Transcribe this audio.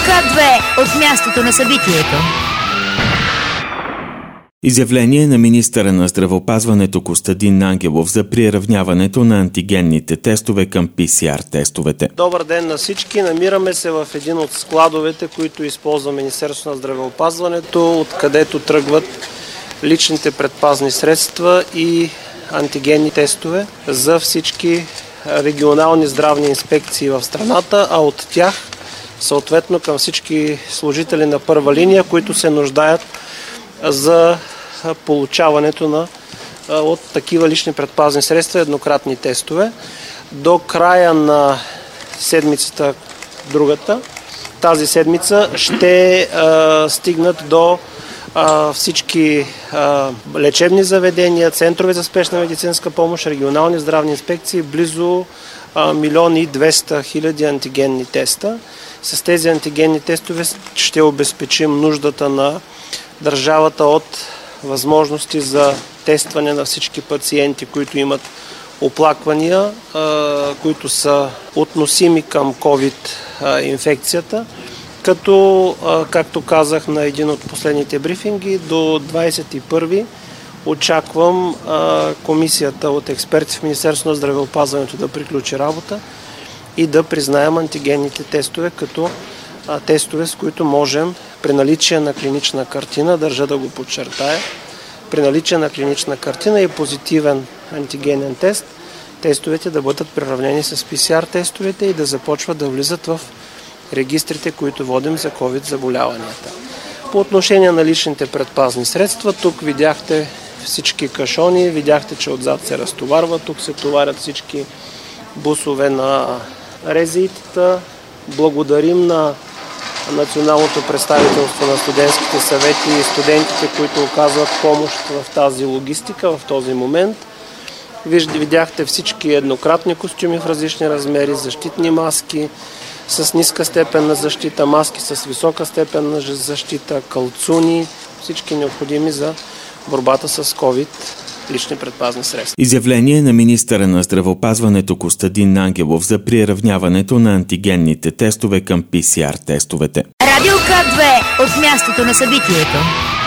К2 от мястото на събитието. Изявление на министъра на здравеопазването Костадин Ангелов за приравняването на антигенните тестове към PCR тестовете. Добър ден на всички. Намираме се в един от складовете, които използва Министерството на здравеопазването, откъдето тръгват личните предпазни средства и антигенни тестове за всички регионални здравни инспекции в страната, а от тях съответно към всички служители на първа линия, които се нуждаят за получаването от такива лични предпазни средства, еднократни тестове. До края на седмицата, тази седмица, ще стигнат до всички лечебни заведения, центрове за спешна медицинска помощ, регионални здравни инспекции, близо 1 200 000 антигенни теста. С тези антигенни тестове ще обезпечим нуждата на държавата от възможности за тестване на всички пациенти, които имат оплаквания, които са относими към COVID инфекцията. Като, както казах на един от последните брифинги, до 21 очаквам комисията от експерти в Министерството на здравеопазването да приключи работа и да признаем антигенните тестове като тестове, с които можем при наличие на клинична картина, държа да го подчертая, при наличие на клинична картина и позитивен антигенен тест, тестовете да бъдат приравнени с PCR тестовете и да започват да влизат в регистрите, които водим за COVID заболяванията. По отношение на личните предпазни средства, тук видяхте всички кашони, видяхте, че отзад се разтоварва, тук се товарят всички бусове на резитата. Благодарим на Националното представителство на студентските съвети и студентите, които оказват помощ в тази логистика в този момент. Видяхте всички еднократни костюми в различни размери, защитни маски с ниска степен на защита, маски с висока степен на защита, калцуни, всички необходими за борбата с COVID лични предпазни средства. Изявление на министъра на здравеопазването Костадин Ангелов за приравняването на антигенните тестове към PCR тестовете. Радио К2 от мястото на събитието.